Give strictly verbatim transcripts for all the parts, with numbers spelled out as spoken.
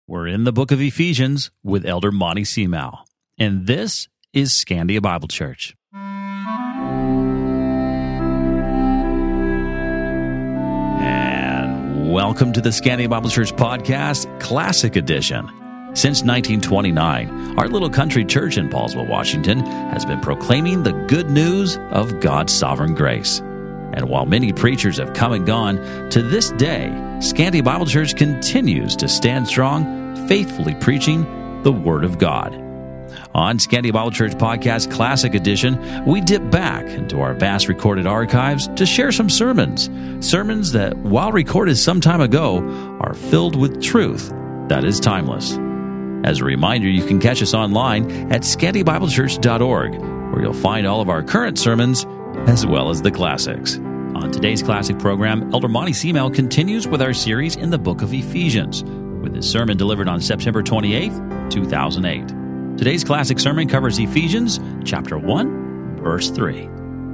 We're in the book of Ephesians with Elder Monty Seamal, and this is Scandia Bible Church. And welcome to the Scandia Bible Church Podcast, Classic Edition. Since nineteen twenty-nine, our little country church in Paulsville, Washington, has been proclaiming the good news of God's sovereign grace. And while many preachers have come and gone, to this day, Scandia Bible Church continues to stand strong, faithfully preaching the Word of God. On Scandia Bible Church Podcast Classic Edition, we dip back into our vast recorded archives to share some sermons. Sermons that, while recorded some time ago, are filled with truth that is timeless. As a reminder, you can catch us online at scandia bible church dot org, where you'll find all of our current sermons as well as the classics. On today's classic program, Elder Monty Seamal continues with our series in the book of Ephesians, with his sermon delivered on September twenty-eighth, two thousand eight. Today's classic sermon covers Ephesians chapter one, verse three.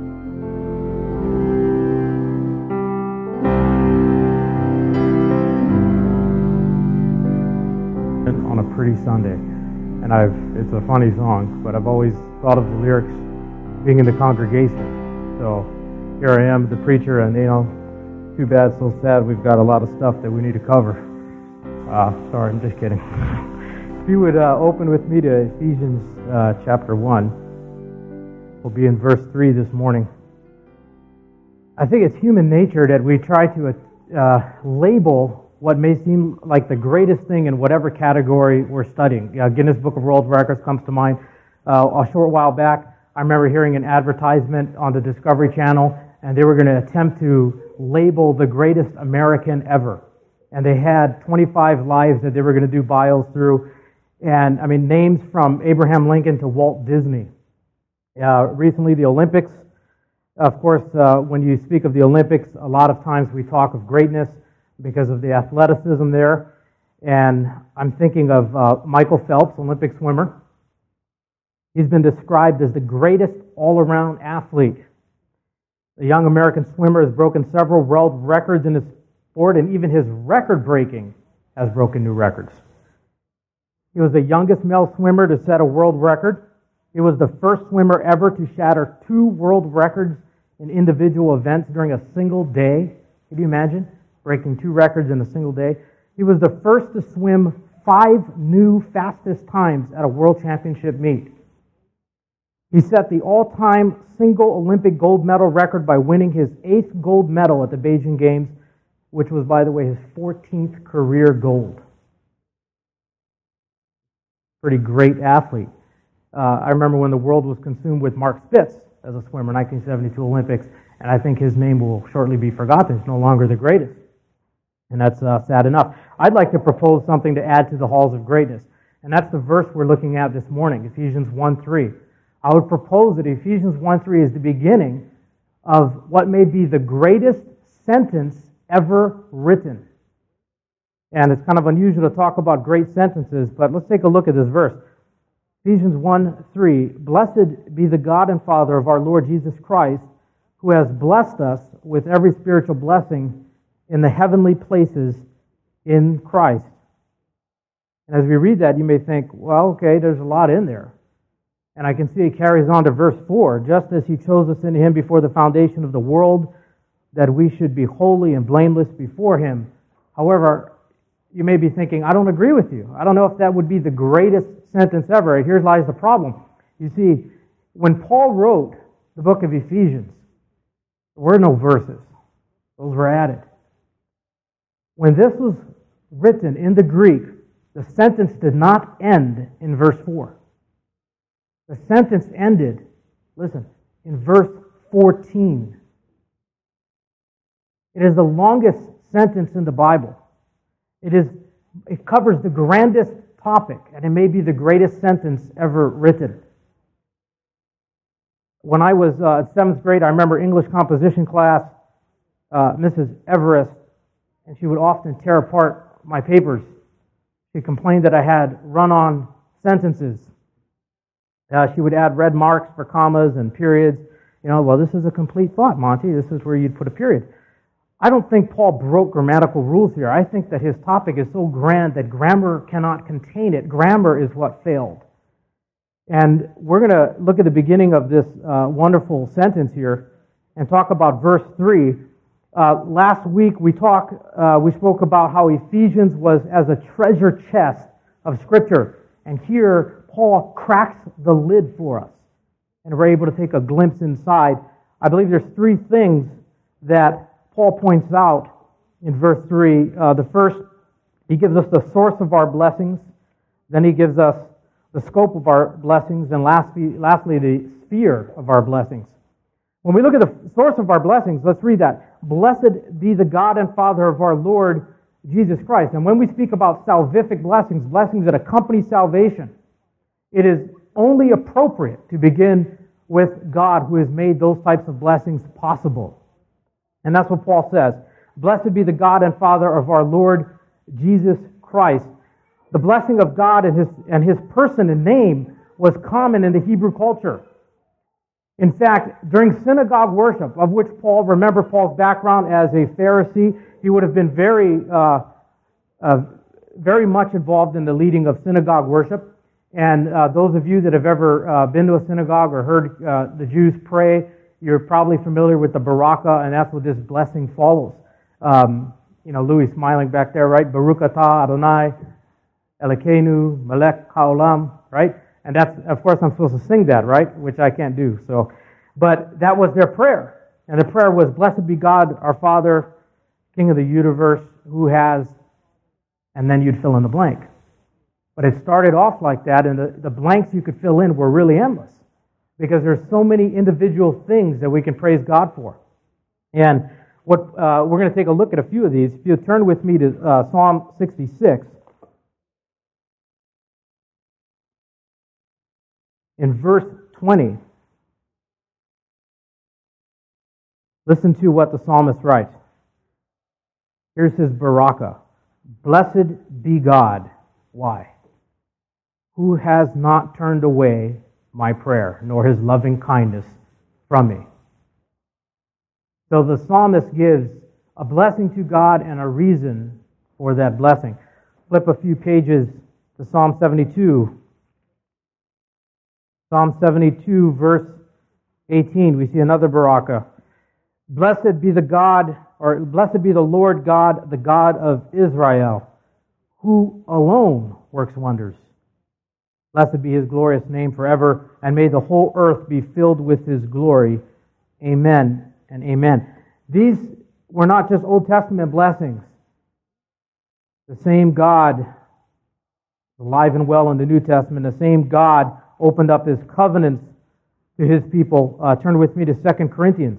On a pretty Sunday, and I've it's a funny song, but I've always thought of the lyrics being in the congregation. So here I am, the preacher, and you know, too bad, so sad. We've got a lot of stuff that we need to cover. Uh, sorry, I'm just kidding. If you would uh, open with me to Ephesians uh, chapter one, we'll be in verse three this morning. I think it's human nature that we try to uh, label what may seem like the greatest thing in whatever category we're studying. Uh, Guinness Book of World Records comes to mind. Uh, a short while back, I remember hearing an advertisement on the Discovery Channel, and they were going to attempt to label the greatest American ever. And they had twenty-five lives that they were going to do bios through. And, I mean, names from Abraham Lincoln to Walt Disney. Uh, recently, the Olympics. Of course, uh, when you speak of the Olympics, a lot of times we talk of greatness because of the athleticism there. And I'm thinking of uh, Michael Phelps, Olympic swimmer. He's been described as the greatest all-around athlete. The young American swimmer has broken several world records in his sport, and even his record-breaking has broken new records. He was the youngest male swimmer to set a world record. He was the first swimmer ever to shatter two world records in individual events during a single day. Can you imagine? Breaking two records in a single day. He was the first to swim five new fastest times at a world championship meet. He set the all-time single Olympic gold medal record by winning his eighth gold medal at the Beijing Games, which was, by the way, his fourteenth career gold. Pretty great athlete. Uh, I remember when the world was consumed with Mark Spitz as a swimmer, nineteen seventy-two Olympics, and I think his name will shortly be forgotten. He's no longer the greatest. And that's uh, sad enough. I'd like to propose something to add to the halls of greatness. And that's the verse we're looking at this morning, Ephesians one three. I would propose that Ephesians one three is the beginning of what may be the greatest sentence ever written. And it's kind of unusual to talk about great sentences, but let's take a look at this verse. Ephesians one three, Blessed be the God and Father of our Lord Jesus Christ, who has blessed us with every spiritual blessing in the heavenly places in Christ. And as we read that, you may think, well, okay, there's a lot in there. And I can see it carries on to verse four. Just as He chose us in Him before the foundation of the world, that we should be holy and blameless before Him. However, you may be thinking, I don't agree with you. I don't know if that would be the greatest sentence ever. Here lies the problem. You see, when Paul wrote the book of Ephesians, there were no verses. Those were added. When this was written in the Greek, the sentence did not end in verse four. The sentence ended, listen, in verse fourteen. It is the longest sentence in the Bible. It is. It covers the grandest topic, and it may be the greatest sentence ever written. When I was uh, at seventh grade, I remember English composition class, uh, Missus Everest, and she would often tear apart my papers. She complained that I had run-on sentences. Uh, she would add red marks for commas and periods. You know, well, this is a complete thought, Monty. This is where you'd put a period. I don't think Paul broke grammatical rules here. I think that his topic is so grand that grammar cannot contain it. Grammar is what failed. And we're going to look at the beginning of this uh, wonderful sentence here and talk about verse three. Uh, last week we talked, uh, we spoke about how Ephesians was as a treasure chest of Scripture. And here Paul cracks the lid for us. And we're able to take a glimpse inside. I believe there's three things that Paul points out in verse three. Uh, the first, he gives us the source of our blessings. Then he gives us the scope of our blessings. And lastly, lastly, the sphere of our blessings. When we look at the source of our blessings, let's read that. Blessed be the God and Father of our Lord Jesus Christ. And when we speak about salvific blessings, blessings that accompany salvation, it is only appropriate to begin with God who has made those types of blessings possible. And that's what Paul says. Blessed be the God and Father of our Lord Jesus Christ. The blessing of God and his, and his person and name was common in the Hebrew culture. In fact, during synagogue worship, of which Paul, remember Paul's background as a Pharisee, he would have been very, uh, uh, very much involved in the leading of synagogue worship. And uh, those of you that have ever uh, been to a synagogue or heard uh, the Jews pray, you're probably familiar with the Baraka, and that's what this blessing follows. Um, you know, Louis smiling back there, right? Baruch atah Adonai, Elokeinu, Melech Haolam, right? And that's, of course, I'm supposed to sing that, right? Which I can't do. So, but that was their prayer. And the prayer was, blessed be God, our Father, King of the universe, who has, and then you'd fill in the blank. But it started off like that, and the, the blanks you could fill in were really endless, because there's so many individual things that we can praise God for. And what uh, we're going to take a look at a few of these. If you turn with me to uh, Psalm sixty-six, in verse twenty, listen to what the psalmist writes. Here's his baraka. Blessed be God. Why? Who has not turned away my prayer, nor his loving kindness from me. So the psalmist gives a blessing to God and a reason for that blessing. Flip a few pages to Psalm seventy-two. Psalm seventy-two, verse eighteen, we see another baraka. Blessed be the God, or blessed be the Lord God, the God of Israel, who alone works wonders. Blessed be his glorious name forever, and may the whole earth be filled with his glory. Amen and amen. These were not just Old Testament blessings. The same God, alive and well in the New Testament, the same God opened up his covenants to his people. Uh, turn with me to Second Corinthians.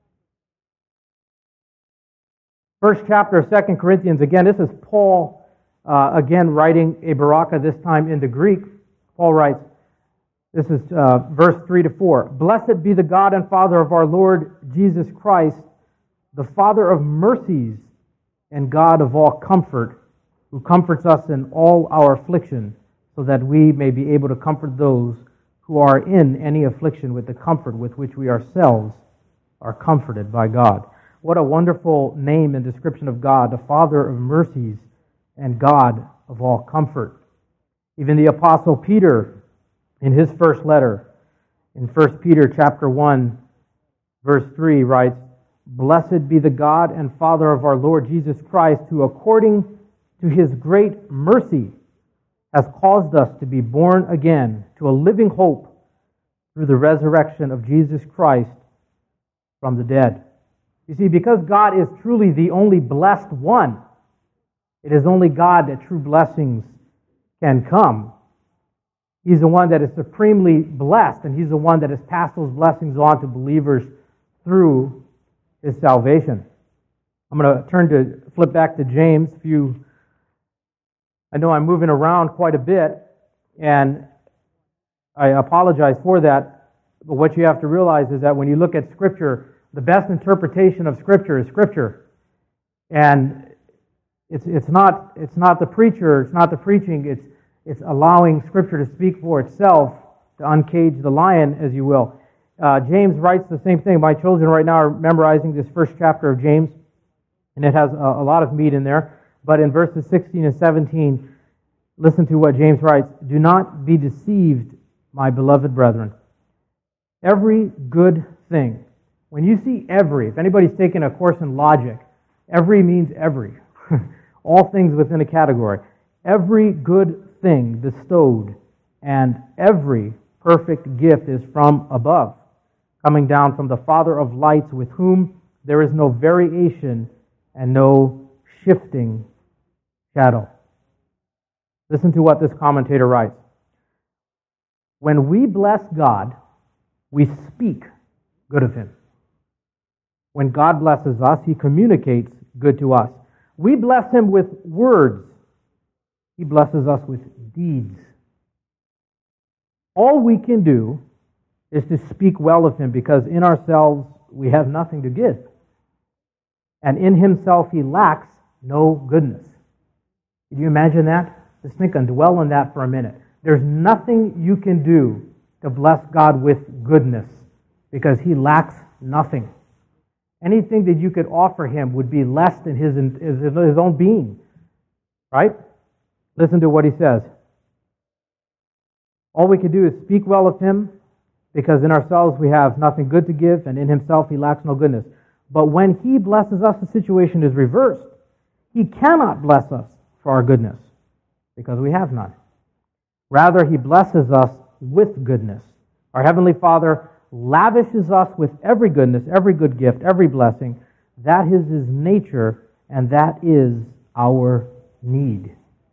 First chapter of Second Corinthians. Again, this is Paul, uh, again, writing a baraka, this time in the Greek. Paul writes, this is uh, verse three to four. Blessed be the God and Father of our Lord Jesus Christ, the Father of mercies and God of all comfort, who comforts us in all our affliction, so that we may be able to comfort those who are in any affliction with the comfort with which we ourselves are comforted by God. What a wonderful name and description of God, the Father of mercies and God of all comfort. Even the Apostle Peter, in his first letter, in First Peter chapter one, verse three, writes, Blessed be the God and Father of our Lord Jesus Christ, who according to his great mercy has caused us to be born again to a living hope through the resurrection of Jesus Christ from the dead. You see, because God is truly the only blessed one, it is only God that true blessings can come. He's the one that is supremely blessed, and he's the one that has passed those blessings on to believers through his salvation. I'm going to turn to, flip back to James. If you, I know I'm moving around quite a bit, and I apologize for that, but what you have to realize is that when you look at Scripture, the best interpretation of Scripture is Scripture. And it's it's not it's not the preacher, it's not the preaching, it's it's allowing Scripture to speak for itself, to uncage the lion, as you will. Uh, James writes the same thing. My children right now are memorizing this first chapter of James. And it has a, a lot of meat in there. But in verses sixteen and seventeen, listen to what James writes. Do not be deceived, my beloved brethren. Every good thing. When you see every, if anybody's taken a course in logic, every means every. All things within a category. Every good thing bestowed and every perfect gift is from above, coming down from the Father of lights, with whom there is no variation and no shifting shadow. Listen to what this commentator writes. When we bless God, we speak good of Him. When God blesses us, He communicates good to us. We bless Him with words. He blesses us with deeds. All we can do is to speak well of Him, because in ourselves we have nothing to give. And in Himself He lacks no goodness. Can you imagine that? Just think and dwell on that for a minute. There's nothing you can do to bless God with goodness, because He lacks nothing. Anything that you could offer Him would be less than His, his, his own being. Right? Listen to what he says. All we can do is speak well of Him, because in ourselves we have nothing good to give, and in Himself He lacks no goodness. But when He blesses us, the situation is reversed. He cannot bless us for our goodness, because we have none. Rather, He blesses us with goodness. Our Heavenly Father lavishes us with every goodness, every good gift, every blessing. That is His nature, and that is our need.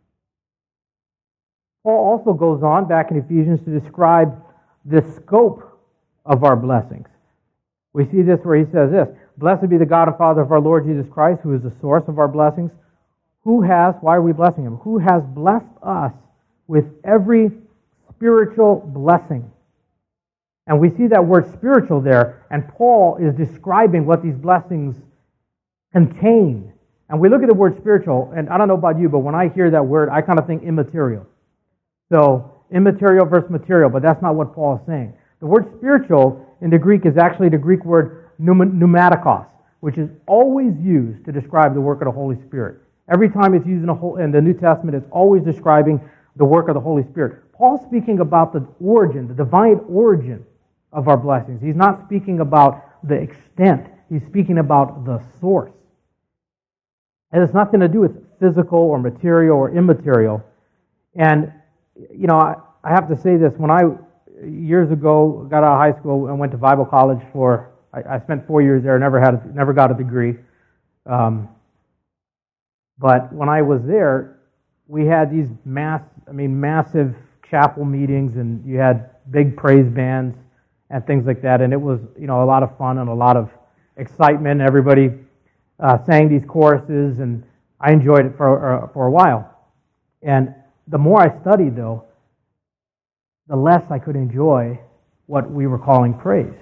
Paul also goes on back in Ephesians to describe the scope of our blessings. We see this where he says this, Blessed be the God and Father of our Lord Jesus Christ, who is the source of our blessings, who has, why are we blessing Him? Who has blessed us with every spiritual blessing. And we see that word spiritual there, and Paul is describing what these blessings contain. And we look at the word spiritual, and I don't know about you, but when I hear that word, I kind of think immaterial. So, immaterial versus material, but that's not what Paul is saying. The word spiritual in the Greek is actually the Greek word pneumatikos, which is always used to describe the work of the Holy Spirit. Every time it's used in, a whole, in the New Testament, it's always describing the work of the Holy Spirit. Paul's speaking about the origin, the divine origin of our blessings. He's not speaking about the extent. He's speaking about the source. It has nothing to do with physical or material or immaterial. And, you know, I, I have to say this. When I, years ago, got out of high school and went to Bible college for, I, I spent four years there, never had, a, never got a degree. Um, but when I was there, we had these mass, I mean, massive chapel meetings, and you had big praise bands and things like that. And it was, you know, a lot of fun and a lot of excitement. Everybody uh, sang these choruses, and I enjoyed it for uh, for a while. And the more I studied, though, the less I could enjoy what we were calling praise.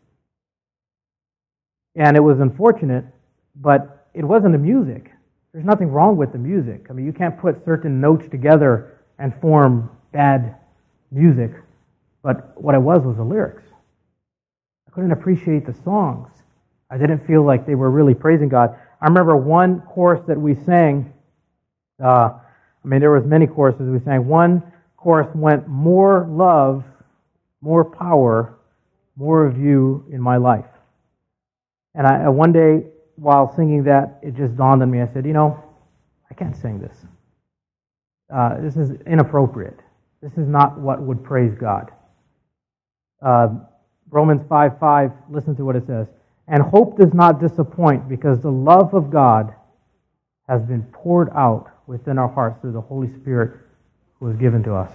And it was unfortunate, but it wasn't the music. There's nothing wrong with the music. I mean, you can't put certain notes together and form bad music. But what it was was the lyrics. I couldn't appreciate the songs. I didn't feel like they were really praising God. I remember one chorus that we sang. Uh, I mean, there was many choruses we sang. One chorus went, more love, more power, more of you in my life. And I, one day, while singing that, it just dawned on me. I said, you know, I can't sing this. Uh, this is inappropriate. This is not what would praise God. Uh, Romans five five, listen to what it says. And hope does not disappoint, because the love of God has been poured out within our hearts through the Holy Spirit who was given to us.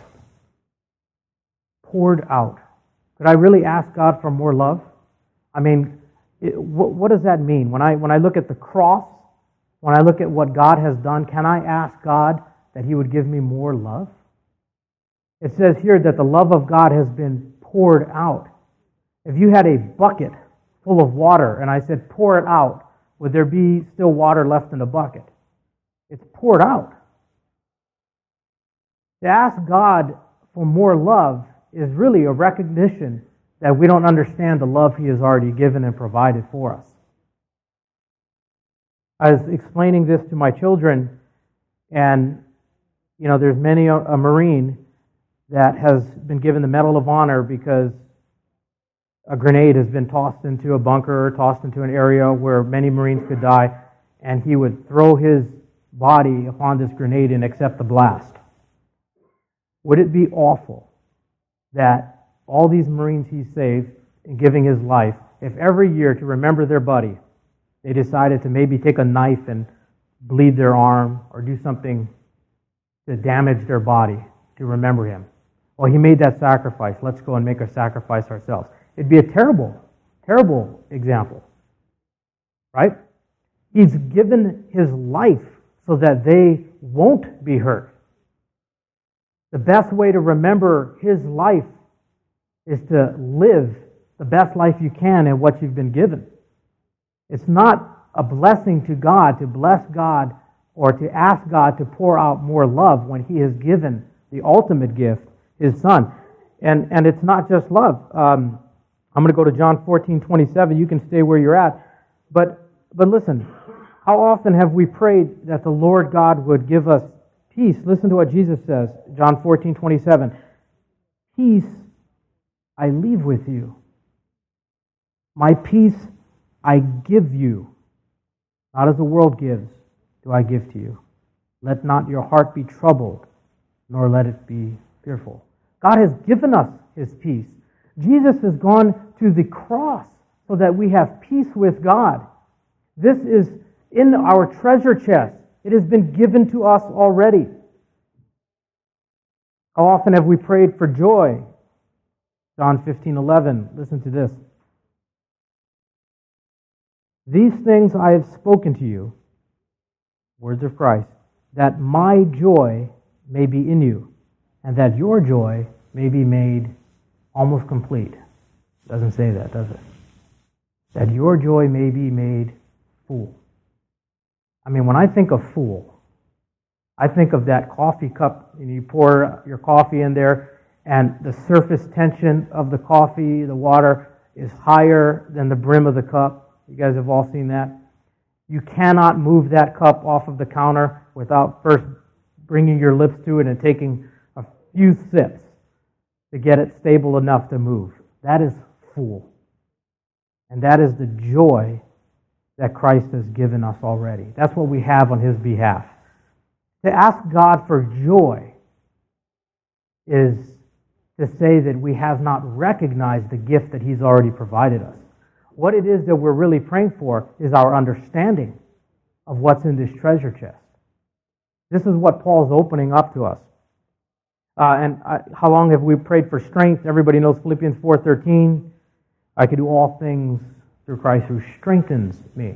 Poured out. Could I really ask God for more love? I mean, it, what, what does that mean? When I when I look at the cross, when I look at what God has done, can I ask God that He would give me more love? It says here that the love of God has been poured out. If you had a bucket full of water and I said, pour it out, would there be still water left in the bucket? It's poured out. To ask God for more love is really a recognition that we don't understand the love He has already given and provided for us. I was explaining this to my children, and, you know, there's many a, a Marine that has been given the Medal of Honor because a grenade has been tossed into a bunker or tossed into an area where many Marines could die, and he would throw his body upon this grenade and accept the blast. Would it be awful that all these Marines he saved in giving his life, if every year to remember their buddy, they decided to maybe take a knife and bleed their arm or do something to damage their body to remember him? Well, he made that sacrifice. Let's go and make a sacrifice ourselves. It'd be a terrible, terrible example, right? He's given his life so that they won't be hurt. The best way to remember his life is to live the best life you can in what you've been given. It's not a blessing to God to bless God or to ask God to pour out more love when He has given the ultimate gift, His Son. And and it's not just love. Um, I'm going to go to John fourteen twenty-seven. You can stay where you're at. But but listen, how often have we prayed that the Lord God would give us peace? Listen to what Jesus says, John fourteen twenty-seven. Peace I leave with you. My peace I give you. Not as the world gives, do I give to you. Let not your heart be troubled, nor let it be fearful. God has given us His peace. Jesus has gone to the cross so that we have peace with God. This is in our treasure chest. It has been given to us already. How often have we prayed for joy? John fifteen eleven. Listen to this. These things I have spoken to you, words of Christ, that my joy may be in you, and that your joy may be made almost complete. Doesn't say that, does it? That your joy may be made full. I mean, when I think of full, I think of that coffee cup, and you pour your coffee in there, and the surface tension of the coffee, the water, is higher than the brim of the cup. You guys have all seen that. You cannot move that cup off of the counter without first bringing your lips to it and taking a few sips to get it stable enough to move. That is full. And that is the joy that Christ has given us already. That's what we have on His behalf. To ask God for joy is to say that we have not recognized the gift that He's already provided us. What it is that we're really praying for is our understanding of what's in this treasure chest. This is what Paul's opening up to us. Uh, and I, how long have we prayed for strength? Everybody knows Philippians four thirteen. I can do all things through Christ who strengthens me.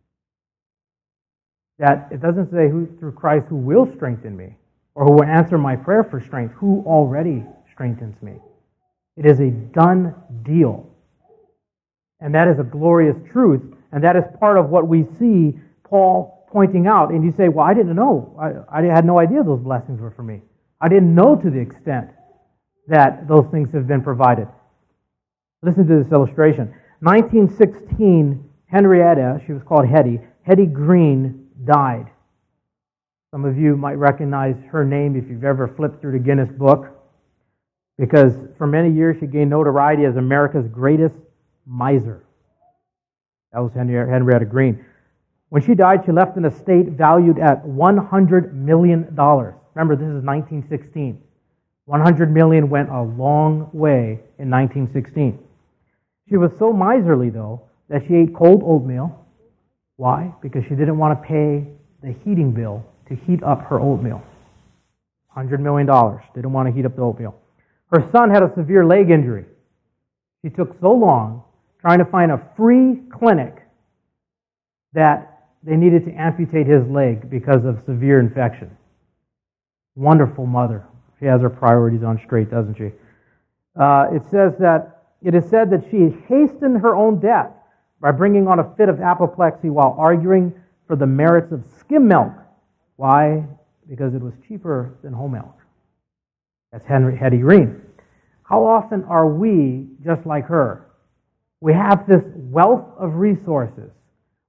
That it doesn't say who through Christ who will strengthen me or who will answer my prayer for strength, who already strengthens me. It is a done deal. And that is a glorious truth, and that is part of what we see Paul pointing out. And you say, well, I didn't know. I, I had no idea those blessings were for me. I didn't know to the extent that those things have been provided. Listen to this illustration. nineteen sixteen, Henrietta, she was called Hetty, Hetty Green died. Some of you might recognize her name if you've ever flipped through the Guinness Book, because for many years she gained notoriety as America's greatest miser. That was Henrietta Green. When she died, she left an estate valued at one hundred million dollars. Remember, this is nineteen sixteen. one hundred million dollars went a long way in nineteen sixteen. She was so miserly, though, that she ate cold oatmeal. Why? Because she didn't want to pay the heating bill to heat up her oatmeal. one hundred million dollars. Didn't want to heat up the oatmeal. Her son had a severe leg injury. She took so long trying to find a free clinic that they needed to amputate his leg because of severe infection. Wonderful mother. She has her priorities on straight, doesn't she? Uh, it says that, it is said that she hastened her own death by bringing on a fit of apoplexy while arguing for the merits of skim milk. Why? Because it was cheaper than whole milk. That's Henry, Hetty Green. How often are we just like her? We have this wealth of resources.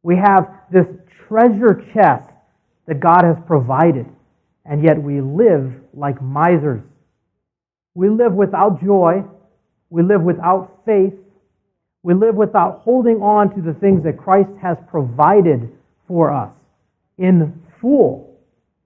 We have this treasure chest that God has provided, and yet we live like misers. We live without joy. We live without faith. We live without holding on to the things that Christ has provided for us in full.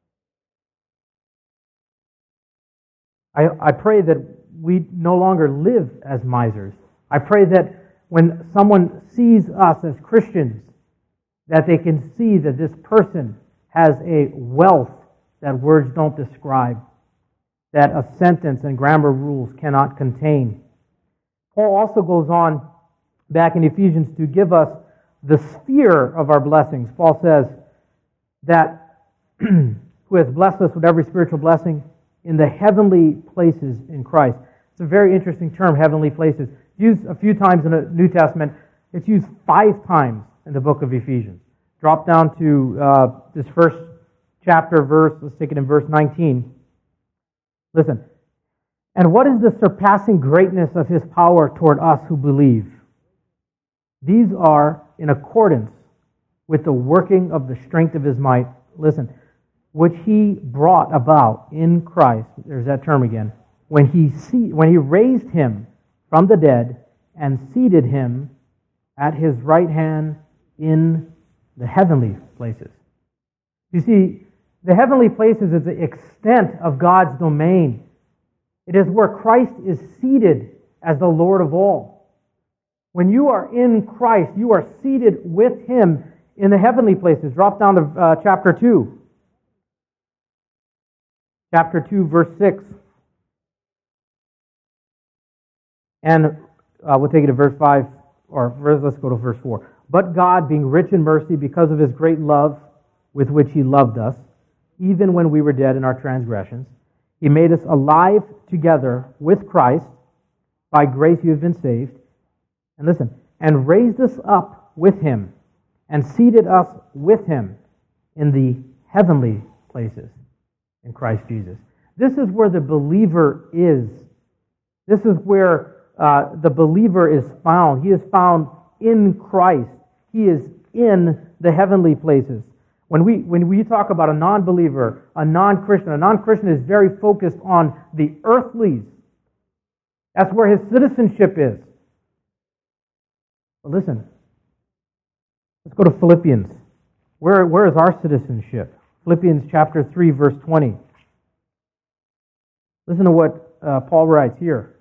I, I pray that we no longer live as misers. I pray that when someone sees us as Christians, that they can see that this person has a wealth that words don't describe, that a sentence and grammar rules cannot contain. Paul also goes on back in Ephesians to give us the sphere of our blessings. Paul says that who has blessed us with every spiritual blessing in the heavenly places in Christ. It's a very interesting term, heavenly places. Used a few times in the New Testament. It's used five times in the book of Ephesians. Drop down to uh, this first chapter verse. Let's take it in verse nineteen. Listen. And what is the surpassing greatness of His power toward us who believe? These are in accordance with the working of the strength of His might. Listen. Which He brought about in Christ. There's that term again. When He see, when He raised Him from the dead and seated Him at His right hand in the heavenly places. You see, the heavenly places is the extent of God's domain. It is where Christ is seated as the Lord of all. When you are in Christ, you are seated with Him in the heavenly places. Drop down to uh, chapter two. Chapter two, verse six. And uh, we'll take it to verse five, or let's go to verse four. But God, being rich in mercy, because of His great love with which He loved us, even when we were dead in our transgressions, He made us alive together with Christ. By grace you have been saved. And listen, and raised us up with Him, and seated us with Him in the heavenly places in Christ Jesus. This is where the believer is. This is where uh, the believer is found. He is found in Christ. He is in the heavenly places. When we when we talk about a non-believer, a non-Christian, a non-Christian is very focused on the earthlies. That's where his citizenship is. But listen, let's go to Philippians. Where, where is our citizenship? Philippians chapter three, verse twenty. Listen to what uh, Paul writes here.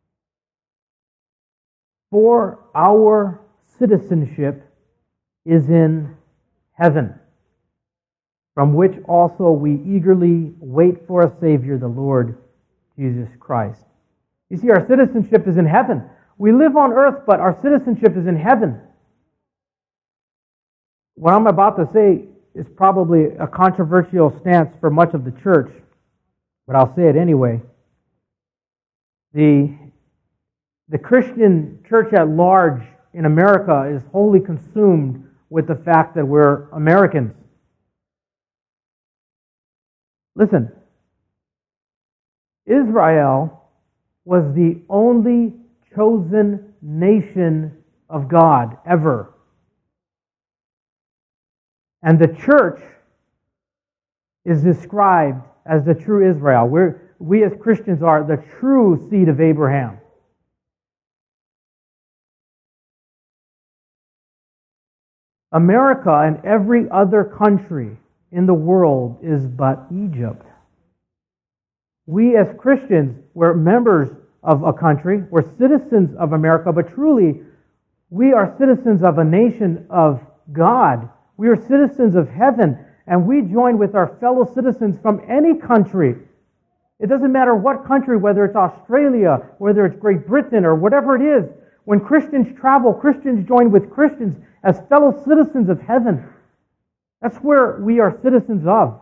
For our citizenship is in heaven, from which also we eagerly wait for a Savior, the Lord Jesus Christ. You see, our citizenship is in heaven. We live on earth, but our citizenship is in heaven. What I'm about to say is probably a controversial stance for much of the church, but I'll say it anyway. The, the Christian church at large in America is wholly consumed with the fact that we're Americans. Listen, Israel was the only chosen nation of God ever. And the church is described as the true Israel. We're, we as Christians are the true seed of Abraham. America and every other country in the world is but Egypt. We as Christians, we're members of a country, we're citizens of America, but truly we are citizens of a nation of God. We are citizens of heaven, and we join with our fellow citizens from any country. It doesn't matter what country, whether it's Australia, whether it's Great Britain, or whatever it is. When Christians travel, Christians join with Christians as fellow citizens of heaven. That's where we are citizens of.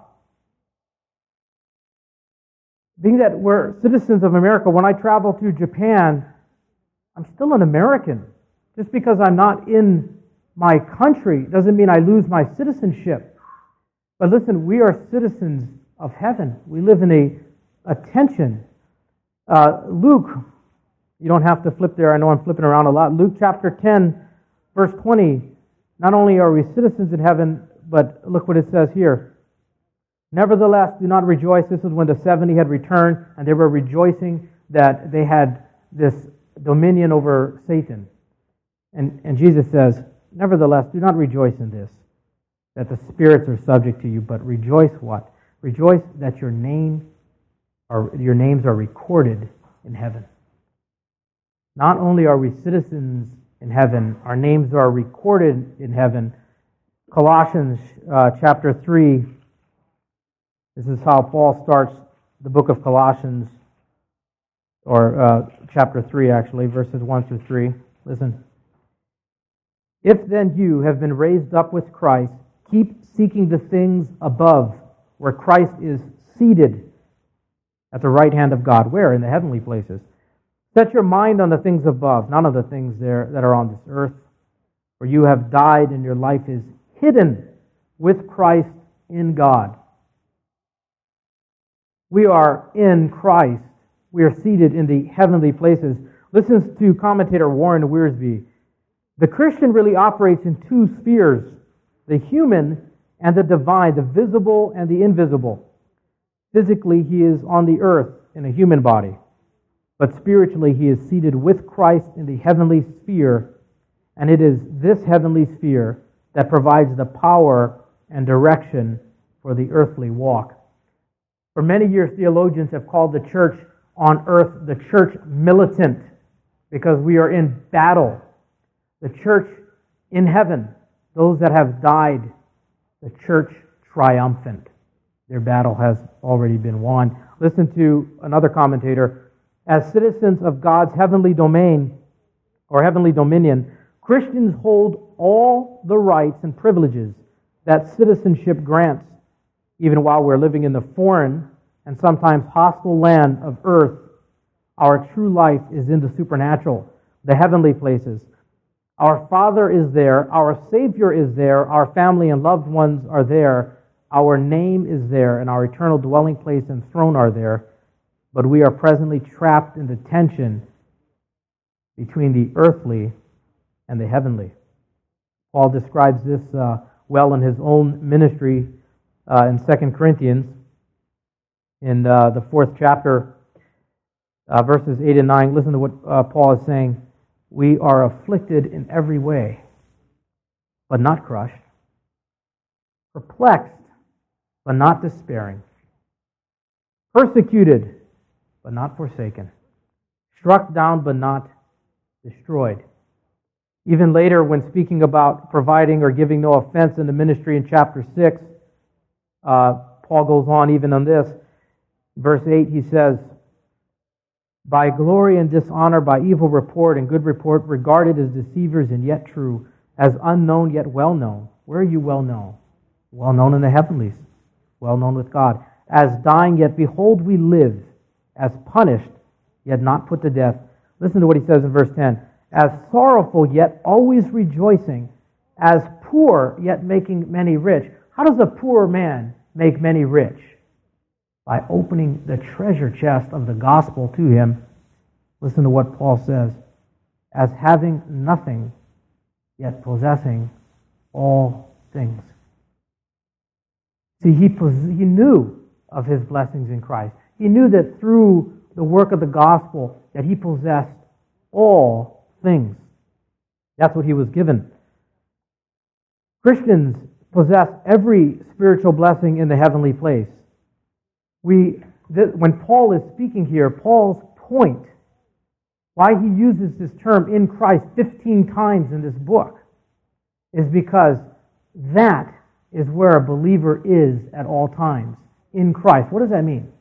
Being that we're citizens of America, when I travel to Japan, I'm still an American. Just because I'm not in my country doesn't mean I lose my citizenship. But listen, we are citizens of heaven. We live in a, a tension. Uh, Luke, you don't have to flip there. I know I'm flipping around a lot. Luke chapter ten, verse twenty. Not only are we citizens in heaven, but look what it says here. Nevertheless, do not rejoice. This is when the seventy had returned, and they were rejoicing that they had this dominion over Satan. And, and Jesus says, nevertheless, do not rejoice in this, that the spirits are subject to you, but rejoice what? Rejoice that your name or your names are recorded in heaven. Not only are we citizens in heaven, our names are recorded in heaven. Colossians uh, chapter three, this is how Paul starts the book of Colossians, or uh, chapter three actually, verses one through three. Listen. If then you have been raised up with Christ, keep seeking the things above, where Christ is seated at the right hand of God. Where? In the heavenly places. Set your mind on the things above, not on the things there that are on this earth. For you have died, and your life is hidden with Christ in God. We are in Christ. We are seated in the heavenly places. Listen to commentator Warren Wiersbe. The Christian really operates in two spheres, the human and the divine, the visible and the invisible. Physically, he is on the earth in a human body, but spiritually, he is seated with Christ in the heavenly sphere, and it is this heavenly sphere that provides the power and direction for the earthly walk. For many years, theologians have called the church on earth the church militant, because we are in battle. The church in heaven, those that have died, the church triumphant. Their battle has already been won. Listen to another commentator. As citizens of God's heavenly domain, or heavenly dominion, Christians hold all the rights and privileges that citizenship grants, even while we're living in the foreign and sometimes hostile land of earth. Our true life is in the supernatural, the heavenly places. Our Father is there, our Savior is there, our family and loved ones are there, our name is there, and our eternal dwelling place and throne are there. But we are presently trapped in the tension between the earthly and the heavenly. Paul describes this uh, well in his own ministry uh, in Second Corinthians, in uh, the fourth chapter, uh, verses eight and nine. Listen to what uh, Paul is saying. We are afflicted in every way, but not crushed, perplexed, but not despairing, persecuted, but not forsaken, struck down, but not destroyed. Even later, when speaking about providing or giving no offense in the ministry in chapter six, uh, Paul goes on even on this. Verse eight, he says, by glory and dishonor, by evil report and good report, regarded as deceivers and yet true, as unknown yet well known. Where are you well known? Well known in the heavenlies, well known with God. As dying, yet behold we live, as punished, yet not put to death. Listen to what he says in verse ten. As sorrowful, yet always rejoicing. As poor, yet making many rich. How does a poor man make many rich? By opening the treasure chest of the gospel to him. Listen to what Paul says. As having nothing, yet possessing all things. See, he, he knew of his blessings in Christ. He knew that through the work of the gospel that he possessed all things. That's what he was given. Christians possess every spiritual blessing in the heavenly place. We, th- when Paul is speaking here, Paul's point, why he uses this term in Christ fifteen times in this book, is because that is where a believer is at all times, in Christ. What does that mean?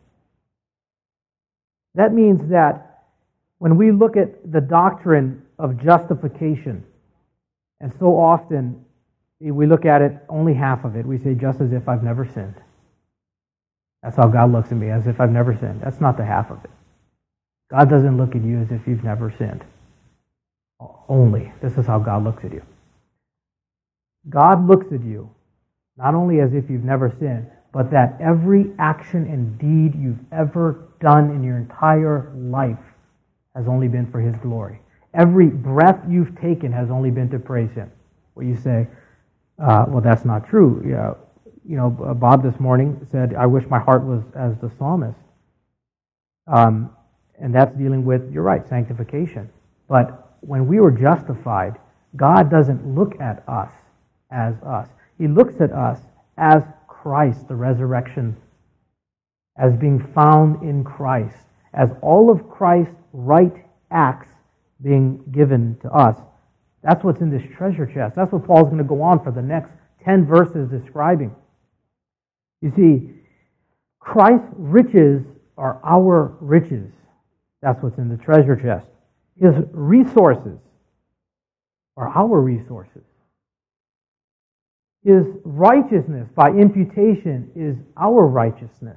That means that when we look at the doctrine of justification, and so often we look at it, only half of it, we say, just as if I've never sinned. That's how God looks at me, as if I've never sinned. That's not the half of it. God doesn't look at you as if you've never sinned. Only. This is how God looks at you. God looks at you not only as if you've never sinned, but that every action and deed you've ever done in your entire life has only been for His glory. Every breath you've taken has only been to praise Him. Where you say, Uh, well, that's not true. Yeah, you know, Bob this morning said, I wish my heart was as the psalmist. Um, and that's dealing with, you're right, sanctification. But when we were justified, God doesn't look at us as us. He looks at us as Christ, the resurrection, as being found in Christ, as all of Christ's right acts being given to us. That's what's in this treasure chest. That's what Paul's going to go on for the next ten verses describing. You see, Christ's riches are our riches. That's what's in the treasure chest. His resources are our resources. His righteousness by imputation is our righteousness.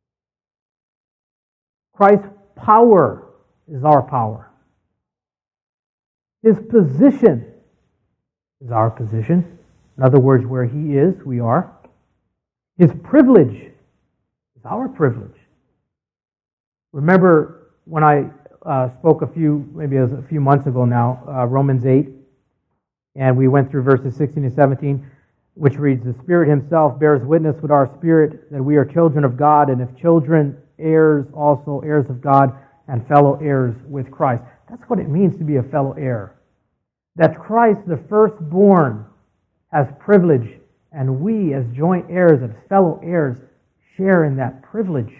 Christ's power is our power. His position is our position. In other words, where He is, we are. His privilege is our privilege. Remember when I uh, spoke a few, maybe it was a few months ago now, uh, Romans eight, and we went through verses sixteen and seventeen, which reads, the Spirit Himself bears witness with our spirit that we are children of God, and if children, heirs also, heirs of God, and fellow heirs with Christ. That's what it means to be a fellow heir. That Christ, the firstborn, has privilege, and we, as joint heirs, as fellow heirs, share in that privilege.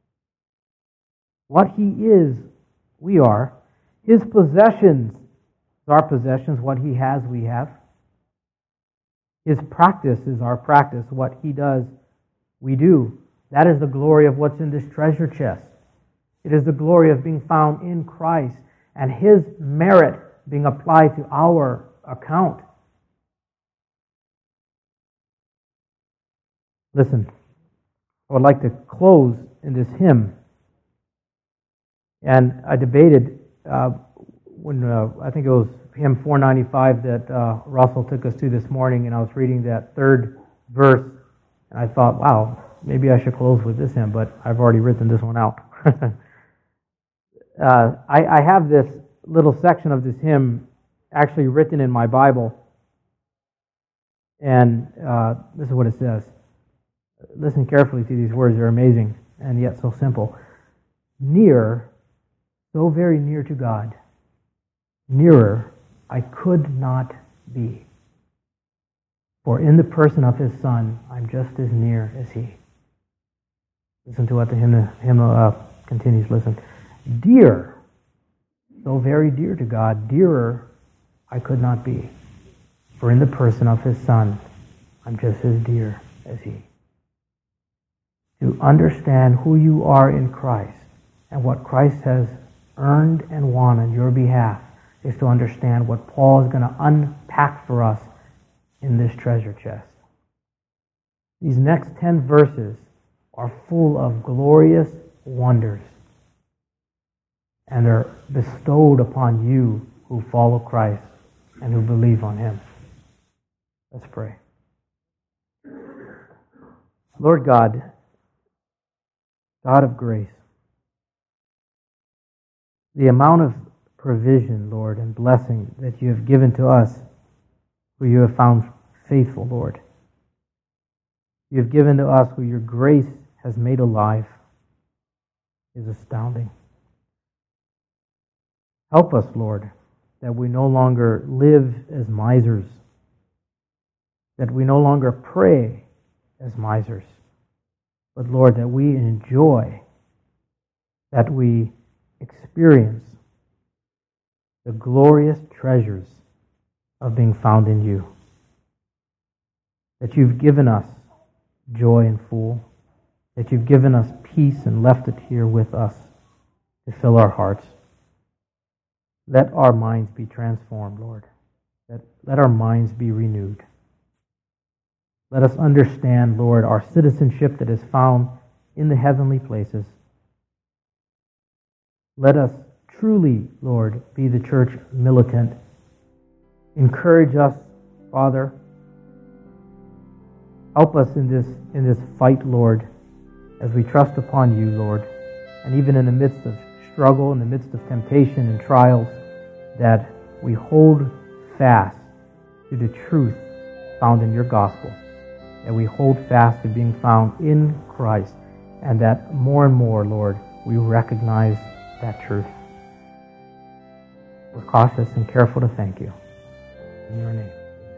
What He is, we are. His possessions is our possessions. What He has, we have. His practice is our practice. What He does, we do. That is the glory of what's in this treasure chest. It is the glory of being found in Christ and His merit being applied to our account. Listen, I would like to close in this hymn. And I debated uh, when uh, I think it was hymn four ninety-five that uh, Russell took us to this morning, and I was reading that third verse, and I thought, wow, maybe I should close with this hymn, but I've already written this one out. uh, I, I have this little section of this hymn actually written in my Bible, and uh, this is what it says. Listen carefully to these words. They're amazing and yet so simple. Near, so very near to God, nearer I could not be. For in the person of His Son, I'm just as near as He. Listen to what the hymn, hymn uh, continues. Listen. Dear, so very dear to God, dearer I could not be. For in the person of His Son, I'm just as dear as He. To understand who you are in Christ and what Christ has earned and won on your behalf is to understand what Paul is going to unpack for us in this treasure chest. These next ten verses are full of glorious wonders, and are bestowed upon you who follow Christ and who believe on Him. Let's pray. Lord God, God of grace, the amount of provision, Lord, and blessing that you have given to us, who you have found faithful, Lord. You have given to us who your grace has made alive, is astounding. Help us, Lord, that we no longer live as misers, that we no longer pray as misers, but, Lord, that we enjoy, that we experience the glorious treasures of being found in you. That you've given us joy in full, that you've given us peace and left it here with us to fill our hearts. Let our minds be transformed, Lord. Let, let our minds be renewed. Let us understand, Lord, our citizenship that is found in the heavenly places. Let us truly, Lord, be the church militant. Encourage us, Father. Help us in this, in this fight, Lord, as we trust upon you, Lord, and even in the midst of struggle, in the midst of temptation and trials, that we hold fast to the truth found in your gospel, that we hold fast to being found in Christ, and that more and more, Lord, we recognize that truth. We're cautious and careful to thank you. In your name.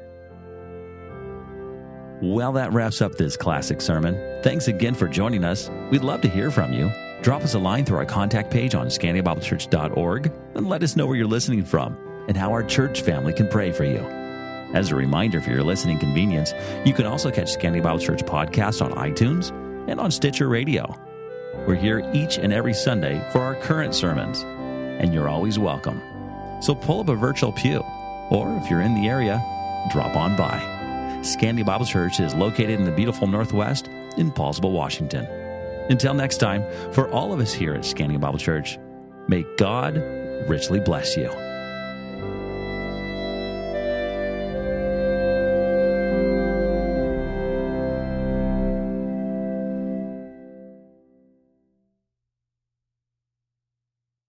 Well, that wraps up this classic sermon. Thanks again for joining us. We'd love to hear from you. Drop us a line through our contact page on scandia bible church dot org and let us know where you're listening from and how our church family can pray for you. As a reminder for your listening convenience, you can also catch Scandia Bible Church podcast on iTunes and on Stitcher Radio. We're here each and every Sunday for our current sermons, and you're always welcome. So pull up a virtual pew, or if you're in the area, drop on by. Scandia Bible Church is located in the beautiful Northwest in Paulsville, Washington. Until next time, for all of us here at Scandia Bible Church, may God richly bless you.